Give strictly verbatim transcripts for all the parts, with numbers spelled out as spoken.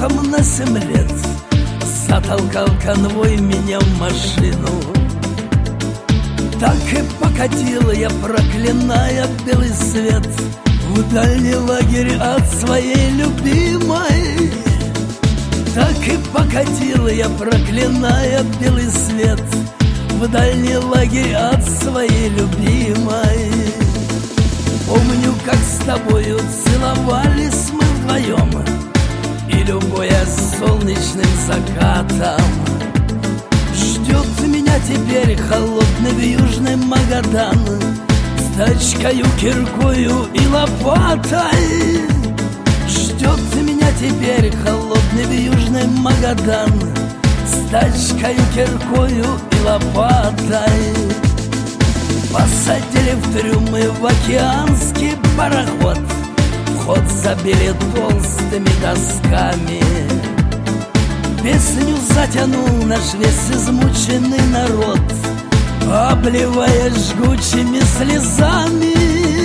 ростом на семь лет затолкал конвой меня в машину. Так и покатил я, проклиная белый свет, в дальний лагерь от своей любимой. Так и покатил я, проклиная белый свет, в дальний лагерь от своей любимой. Помню, как с тобою целовались мы вдвоем, и любуя солнечным закатом. Ждет меня теперь холодный южный Магадан с тачкою, киркою и лопатой. Ждет меня теперь холодный южный Магадан с тачкою, киркою и лопатой. Посадили в трюмы в океанский пароход, вход забили толстыми досками. Песню затянул наш весь измученный народ, обливая жгучими слезами.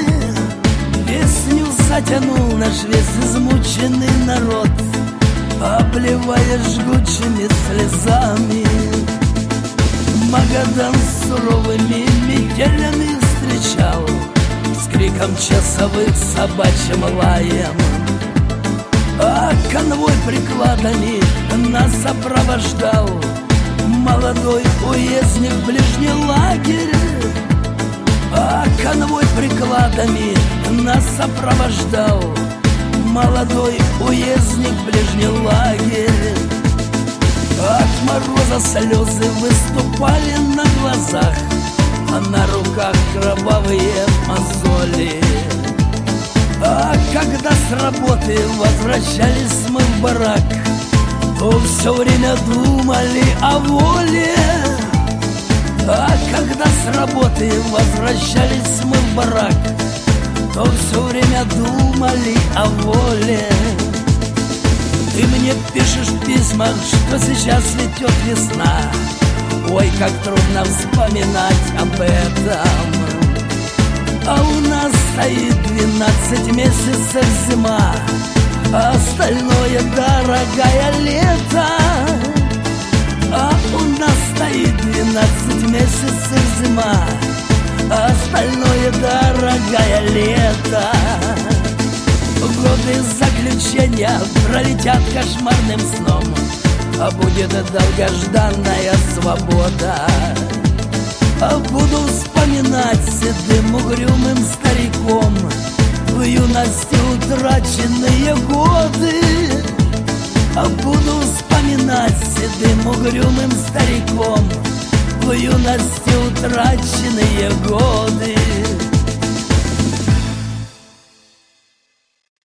Песню затянул наш весь измученный народ, обливая жгучими слезами. Магадан с суровыми метелями встречал, с криком часовых, собачьим лаем. А конвой прикладами нас сопровождал молодой уездник в ближний лагерь. А конвой прикладами нас сопровождал молодой уездник в ближний лагерь. От мороза слезы выступали на глазах, а на руках кровавые мозоли. А когда с работы возвращались мы в барак, то все время думали о воле. А когда с работы возвращались мы в барак, то все время думали о воле. Ты мне пишешь в письмах, что сейчас цветет весна. Ой, как трудно вспоминать об этом. А у нас стоит двенадцать месяцев зима, а остальное дорогая лето. А у нас стоит двенадцать месяцев зима, а остальное дорогая лето. Годы заключения пролетят кошмарным сном, а будет долгожданная свобода. А буду вспоминать седым угрюмым стариком в юности утраченные годы. А буду вспоминать седым угрюмым стариком в юности утраченные годы.